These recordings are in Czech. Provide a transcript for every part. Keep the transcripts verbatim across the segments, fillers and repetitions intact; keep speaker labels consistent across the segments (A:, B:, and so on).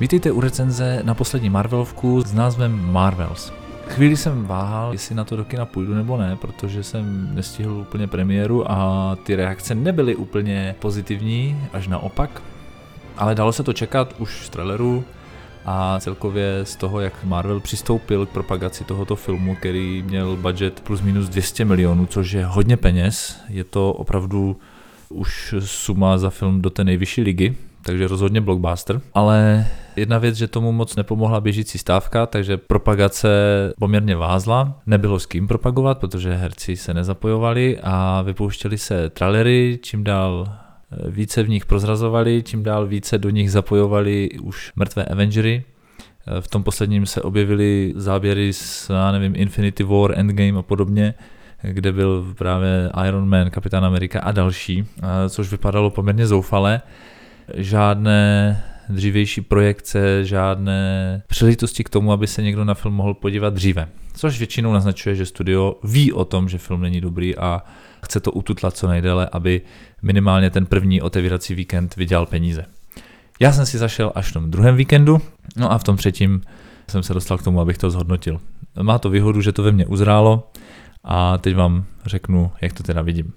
A: Vítejte u recenze na poslední Marvelovku s názvem Marvels. Chvíli jsem váhal, jestli na to do kina půjdu nebo ne, protože jsem nestihl úplně premiéru a ty reakce nebyly úplně pozitivní, až naopak. Ale dalo se to čekat už z traileru a celkově z toho, jak Marvel přistoupil k propagaci tohoto filmu, který měl budget plus minus dvě stě milionů, což je hodně peněz. Je to opravdu už suma za film do té nejvyšší ligy, takže rozhodně blockbuster. Ale jedna věc, že tomu moc nepomohla běžící stávka, takže propagace poměrně vázla. Nebylo s kým propagovat, protože herci se nezapojovali a vypouštěli se trailery, čím dál více v nich prozrazovali, čím dál více do nich zapojovali už mrtvé Avengery. V tom posledním se objevily záběry z, já nevím, Infinity War, Endgame a podobně, kde byl právě Iron Man, Kapitán Amerika a další, což vypadalo poměrně zoufale. Žádné dřívější projekce, žádné příležitosti k tomu, aby se někdo na film mohl podívat dříve. Což většinou naznačuje, že studio ví o tom, že film není dobrý a chce to ututlat co nejdéle, aby minimálně ten první otevírací víkend vydělal peníze. Já jsem si zašel až v tom druhém víkendu, no a v tom třetím jsem se dostal k tomu, abych to zhodnotil. Má to výhodu, že to ve mně uzrálo a teď vám řeknu, jak to teda vidím.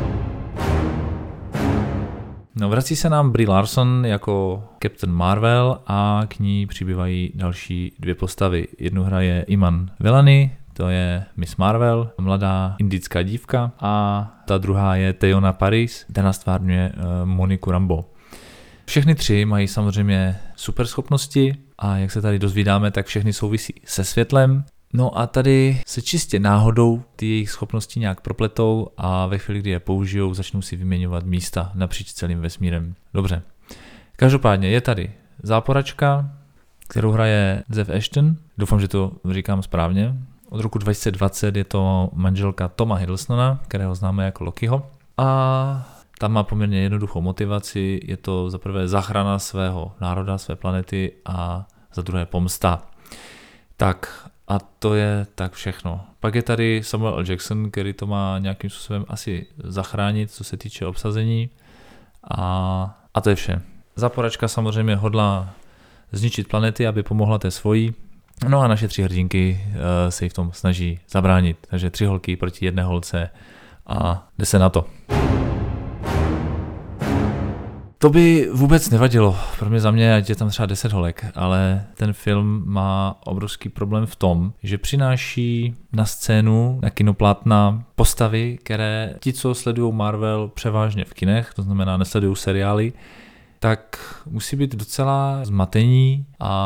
A: No, vrací se nám Brie Larson jako Captain Marvel a k ní přibývají další dvě postavy. Jednu hraje Iman Vellani, to je Miss Marvel, mladá indická dívka, a ta druhá je Teyonah Parris, ta stvárňuje uh, Moniku Rambeau. Všechny tři mají samozřejmě super schopnosti a jak se tady dozvídáme, tak všechny souvisí se světlem. No a tady se čistě náhodou ty jejich schopnosti nějak propletou a ve chvíli, kdy je použijou, začnou si vyměňovat místa napříč celým vesmírem. Dobře. Každopádně je tady záporačka, kterou hraje Zev Ashton. Doufám, že to říkám správně. Od roku dva tisíce dvacet je to manželka Toma Hiddlestona, kterého známe jako Lokiho. A tam má poměrně jednoduchou motivaci. Je to za prvé záchrana svého národa, své planety a za druhé pomsta. Tak a to je tak všechno. Pak je tady Samuel L. Jackson, který to má nějakým způsobem asi zachránit, co se týče obsazení. A, a to je vše. Záporačka samozřejmě hodlá zničit planety, aby pomohla té svojí. No a naše tři hrdinky uh, se jí v tom snaží zabránit. Takže tři holky proti jedné holce a jde se na to. To by vůbec nevadilo, pro mě za mě, ať je tam třeba deset holek, ale ten film má obrovský problém v tom, že přináší na scénu, na kinoplátna postavy, které ti, co sledují Marvel převážně v kinech, to znamená nesledují seriály, tak musí být docela zmatení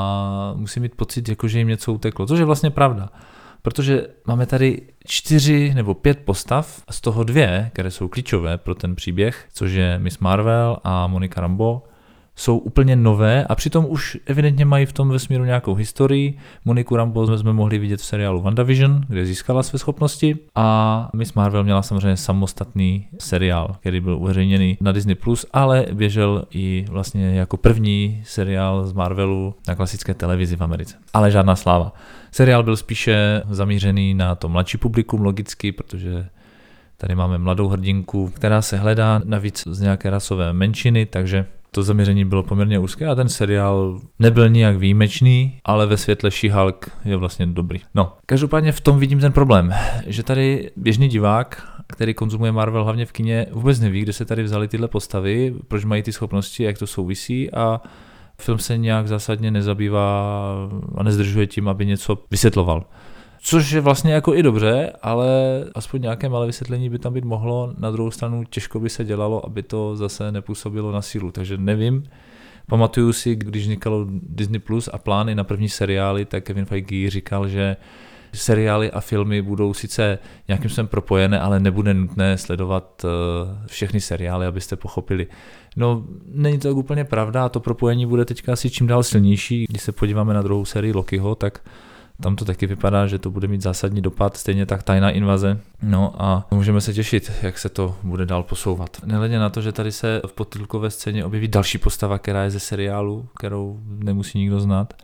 A: a musí mít pocit, jako že jim něco uteklo, což je vlastně pravda. Protože máme tady čtyři nebo pět postav, a z toho dvě, které jsou klíčové pro ten příběh, což je Miss Marvel a Monika Rambeau, jsou úplně nové a přitom už evidentně mají v tom vesmíru nějakou historii. Moniku Rambeau jsme mohli vidět v seriálu WandaVision, kde získala své schopnosti, a Miss Marvel měla samozřejmě samostatný seriál, který byl uveřejněný na Disney plus, ale běžel i vlastně jako první seriál z Marvelu na klasické televizi v Americe. Ale žádná sláva. Seriál byl spíše zamířený na to mladší publikum, logicky, protože tady máme mladou hrdinku, která se hledá navíc z nějaké rasové menšiny, takže to zaměření bylo poměrně úzké a ten seriál nebyl nijak výjimečný, ale ve světle She-Hulk je vlastně dobrý. No, každopádně v tom vidím ten problém, že tady běžný divák, který konzumuje Marvel hlavně v kině, vůbec neví, kde se tady vzaly tyhle postavy, proč mají ty schopnosti, jak to souvisí, a film se nějak zásadně nezabývá a nezdržuje tím, aby něco vysvětloval. Což je vlastně jako i dobře, ale aspoň nějaké malé vysvětlení by tam být mohlo. Na druhou stranu těžko by se dělalo, aby to zase nepůsobilo na sílu. Takže nevím. Pamatuju si, když vznikalo Disney plus a plány na první seriály, tak Kevin Feige říkal, že seriály a filmy budou sice nějakým způsobem propojené, ale nebude nutné sledovat všechny seriály, abyste pochopili. No, není to tak úplně pravda a to propojení bude teďka asi čím dál silnější. Když se podíváme na druhou sérii Lokiho, tak tam to taky vypadá, že to bude mít zásadní dopad, stejně tak Tajná invaze. No a můžeme se těšit, jak se to bude dál posouvat. Nehledě na to, že tady se v podtitulkové scéně objeví další postava, která je ze seriálu, kterou nemusí nikdo znát.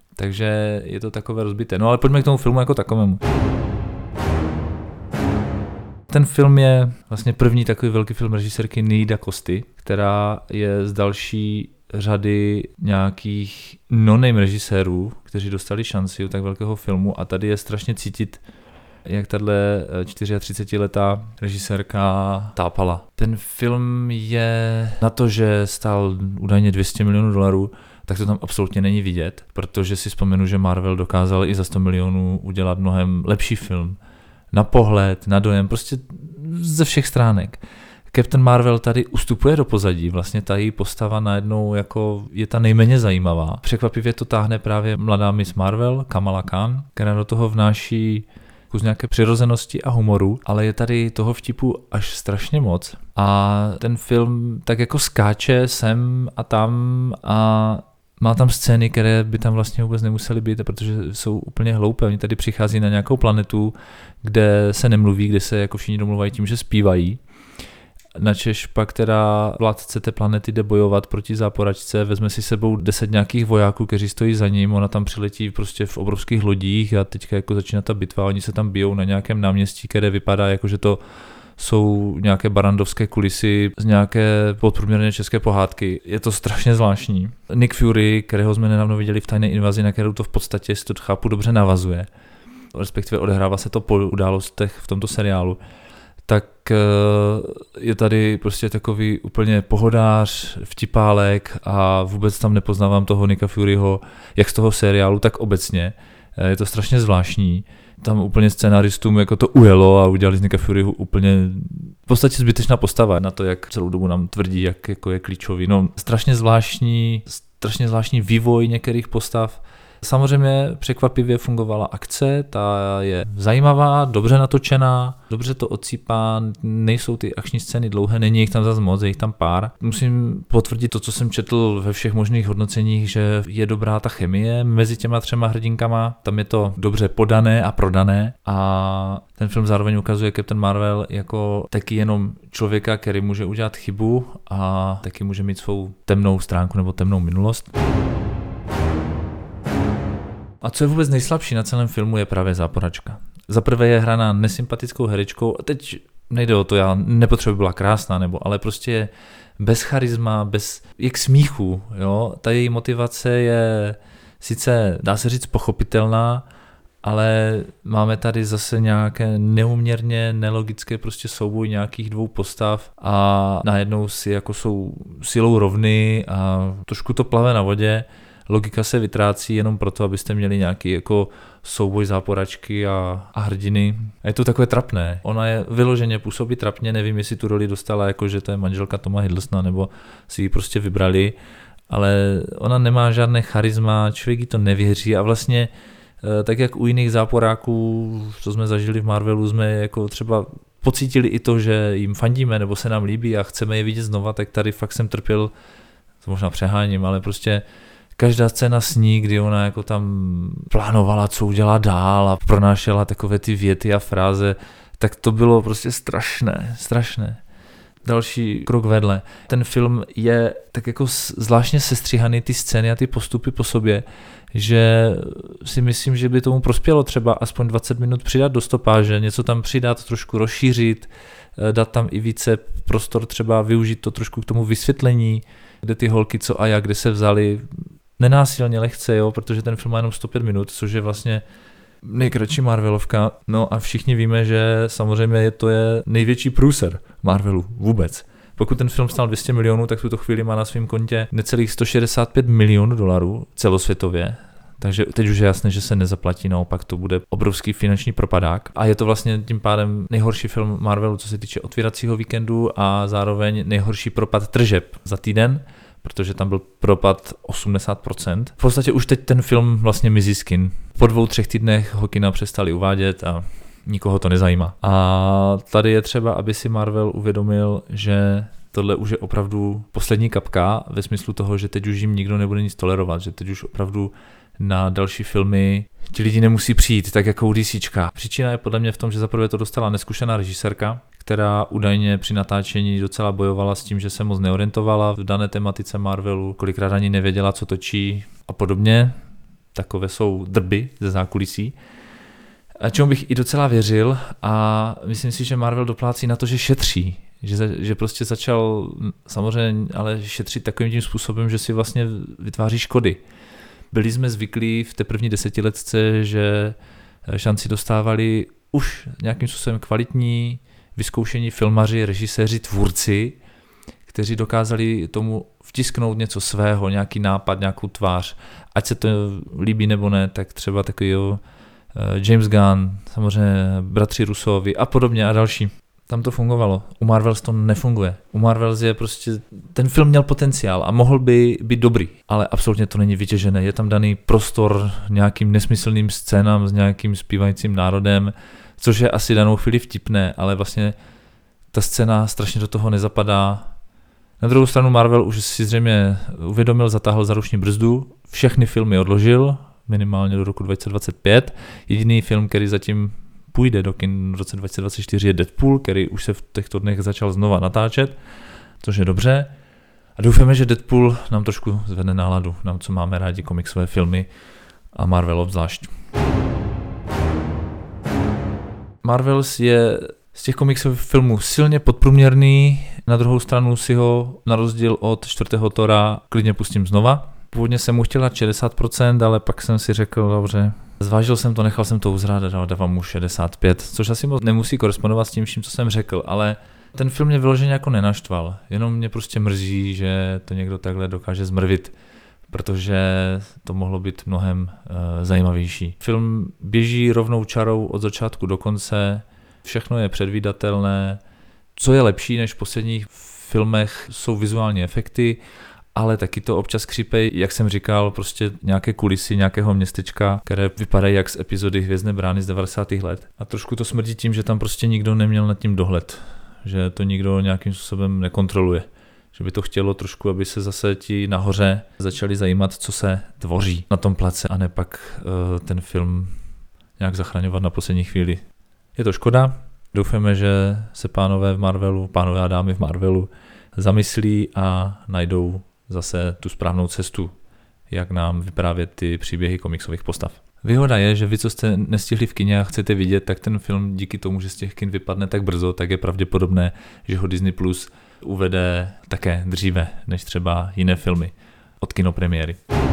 A: Takže je to takové rozbité. No ale pojďme k tomu filmu jako takovému. Ten film je vlastně první takový velký film režisérky Nia Da Costy, která je z další řady nějakých no-name režisérů, kteří dostali šanci u tak velkého filmu a tady je strašně cítit, jak tahle čtyřicetiletá režisérka tápala. Ten film je na to, že stál údajně dvě stě milionů dolarů, tak to tam absolutně není vidět, protože si vzpomenu, že Marvel dokázal i za sto milionů udělat mnohem lepší film. Na pohled, na dojem, prostě ze všech stránek. Captain Marvel tady ustupuje do pozadí, vlastně ta její postava najednou jako je ta nejméně zajímavá. Překvapivě to táhne právě mladá Miss Marvel, Kamala Khan, která do toho vnáší kus nějaké přirozenosti a humoru, ale je tady toho vtipu až strašně moc. A ten film tak jako skáče sem a tam a má tam scény, které by tam vlastně vůbec nemusely být, protože jsou úplně hloupé. Oni tady přichází na nějakou planetu, kde se nemluví, kde se jako všichni domluvají tím, že zpívají. Načež pak teda vládce té planety jde bojovat proti záporačce, vezme si sebou deset nějakých vojáků, kteří stojí za ním, ona tam přiletí prostě v obrovských lodích a teďka jako začíná ta bitva, oni se tam bijou na nějakém náměstí, které vypadá jako, že to jsou nějaké barandovské kulisy z nějaké podprůměrné české pohádky. Je to strašně zvláštní. Nick Fury, kterého jsme nedávno viděli v Tajné invazi, na kterou to v podstatě, si to chápu, dobře navazuje, respektive odehrává se to po událostech v tomto seriálu, tak je tady prostě takový úplně pohodář, vtipálek a vůbec tam nepoznávám toho Nicka Furyho, jak z toho seriálu, tak obecně. Je to strašně zvláštní. Tam úplně scenaristům jako to ujelo a udělali z Nicka Furyho úplně v podstatě zbytečná postava na to, jak celou dobu nám tvrdí, jak jako je klíčový. No, strašně zvláštní, strašně zvláštní vývoj některých postav. Samozřejmě překvapivě fungovala akce, ta je zajímavá, dobře natočená, dobře to odsýpá, nejsou ty akční scény dlouhé, není jich tam zas moc, je jich tam pár. Musím potvrdit to, co jsem četl ve všech možných hodnoceních, že je dobrá ta chemie mezi těma třema hrdinkama, tam je to dobře podané a prodané a ten film zároveň ukazuje Captain Marvel jako taky jenom člověka, který může udělat chybu a taky může mít svou temnou stránku nebo temnou minulost. A co je vůbec nejslabší na celém filmu je právě záporačka. Za prvé je hraná nesympatickou herečkou a teď nejde o to, já nepotřebuji byla krásná, nebo, ale prostě je bez charisma, bez jak smíchu, jo. Ta její motivace je sice, dá se říct, pochopitelná, ale máme tady zase nějaké neuměrně nelogické prostě souboj nějakých dvou postav a najednou si jako jsou silou rovny a trošku to plave na vodě. Logika se vytrácí jenom proto, abyste měli nějaký jako souboj záporačky a, a hrdiny. A je to takové trapné. Ona je vyloženě působí trapně, nevím, jestli tu roli dostala jako, že to je manželka Toma Hiddlestona, nebo si ji prostě vybrali, ale ona nemá žádné charisma, člověk jí to nevěří a vlastně tak jak u jiných záporáků, co jsme zažili v Marvelu, jsme jako třeba pocítili i to, že jim fandíme nebo se nám líbí a chceme je vidět znova, tak tady fakt jsem trpěl, to možná přeháním, ale prostě každá scéna s ní, kdy ona jako tam plánovala, co udělá dál a pronášela takové ty věty a fráze, tak to bylo prostě strašné, strašné. Další krok vedle. Ten film je tak jako zvláštně sestříhaný ty scény a ty postupy po sobě, že si myslím, že by tomu prospělo třeba aspoň dvacet minut přidat do stopáže, něco tam přidat, trošku rozšířit, dát tam i více prostor, třeba využít to trošku k tomu vysvětlení, kde ty holky co a jak, kde se vzali, nenásilně lehce, jo, protože ten film má jenom sto pět minut, což je vlastně nejkratší Marvelovka. No a všichni víme, že samozřejmě je to je největší průser Marvelu vůbec. Pokud ten film stál dvě stě milionů, tak v tuto chvíli má na svém kontě necelých sto šedesát pět milionů dolarů celosvětově. Takže teď už je jasné, že se nezaplatí, naopak to bude obrovský finanční propadák. A je to vlastně tím pádem nejhorší film Marvelu, co se týče otvíracího víkendu a zároveň nejhorší propad tržeb za týden, protože tam byl propad osmdesát procent. V podstatě už teď ten film vlastně mizí z kin. Po dvou, třech týdnech ho kina přestali uvádět a nikoho to nezajímá. A tady je třeba, aby si Marvel uvědomil, že tohle už je opravdu poslední kapka ve smyslu toho, že teď už jim nikdo nebude nic tolerovat, že teď už opravdu na další filmy ti lidi nemusí přijít, tak jako u DCčka. Příčina je podle mě v tom, že zaprvé to dostala neskušená režisérka, která údajně při natáčení docela bojovala s tím, že se moc neorientovala v dané tematice Marvelu, kolikrát ani nevěděla, co točí a podobně. Takové jsou drby ze zákulisí. A čemu bych i docela věřil a myslím si, že Marvel doplácí na to, že šetří, Že, za, že prostě začal samozřejmě ale šetřit takovým tím způsobem, že si vlastně vytváří škody. Byli jsme zvyklí v té první desetiletce, že šanci dostávali už nějakým způsobem kvalitní, vyzkoušení filmaři, režiséři, tvůrci, kteří dokázali tomu vtisknout něco svého, nějaký nápad, nějakou tvář. Ať se to líbí nebo ne, tak třeba takový James Gunn, samozřejmě bratři Russovi a podobně a další. Tam to fungovalo. U Marvels to nefunguje. U Marvels je prostě, ten film měl potenciál a mohl by být dobrý, ale absolutně to není vytěžené. Je tam daný prostor nějakým nesmyslným scénám s nějakým zpívajícím národem, což je asi danou chvíli vtipné, ale vlastně ta scéna strašně do toho nezapadá. Na druhou stranu Marvel už si zřejmě uvědomil, zatáhl za ruční brzdu, všechny filmy odložil, minimálně do roku dva tisíce dvacet pět. Jediný film, který zatím půjde do kin v roce dva tisíce dvacet čtyři je Deadpool, který už se v těchto dnech začal znova natáčet, což je dobře. A doufáme, že Deadpool nám trošku zvedne náladu, nám co máme rádi komiksové filmy a Marvel obzvlášť. Marvels je z těch komiksových filmů silně podprůměrný, na druhou stranu si ho na rozdíl od čtvrtého Thora klidně pustím znova. Původně jsem mu chtěl dát šedesát procent, ale pak jsem si řekl, dobře, zvážil jsem to, nechal jsem to uzrát a dávám mu šedesát pět, což asi moc nemusí korespondovat s tím vším, co jsem řekl, ale ten film mě vyloženě jako nenaštval, jenom mě prostě mrzí, že to někdo takhle dokáže zmrvit, protože to mohlo být mnohem uh, zajímavější. Film běží rovnou čarou od začátku do konce, všechno je předvídatelné, co je lepší než v posledních filmech jsou vizuální efekty, ale taky to občas křipej, jak jsem říkal, prostě nějaké kulisy nějakého městečka, které vypadají jak z epizody Hvězdné brány z devadesátých let. A trošku to smrdí tím, že tam prostě nikdo neměl nad tím dohled, že to nikdo nějakým způsobem nekontroluje. Že by to chtělo trošku, aby se zase ti nahoře začali zajímat, co se tvoří na tom place, a ne pak uh, ten film nějak zachraňovat na poslední chvíli. Je to škoda, doufáme, že se pánové v Marvelu, pánové a dámy v Marvelu zamyslí a najdou zase tu správnou cestu, jak nám vyprávět ty příběhy komiksových postav. Výhoda je, že vy, co jste nestihli v kině a chcete vidět, tak ten film díky tomu, že z těch kin vypadne tak brzo, tak je pravděpodobné, že ho Disney Plus uvede také dříve než třeba jiné filmy od kinopremiéry.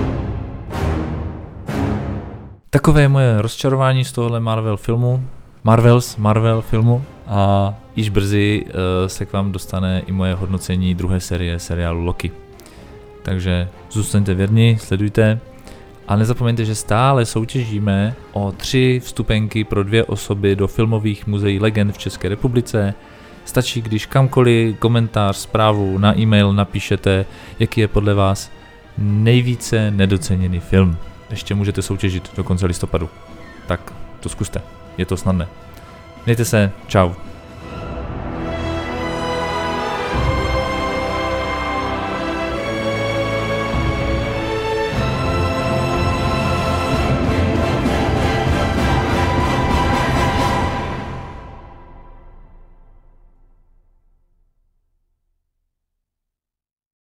A: Takové je moje rozčarování z tohohle Marvel filmu, Marvels, Marvel filmu, a již brzy uh, se k vám dostane i moje hodnocení druhé série seriálu Loki. Takže zůstaňte věrni, sledujte a nezapomeňte, že stále soutěžíme o tři vstupenky pro dvě osoby do filmových muzeí legend v České republice. Stačí, když kamkoliv komentář, zprávu na e-mail napíšete, jaký je podle vás nejvíce nedoceněný film. Ještě můžete soutěžit do konce listopadu. Tak to zkuste, je to snadné. Mějte se, čau.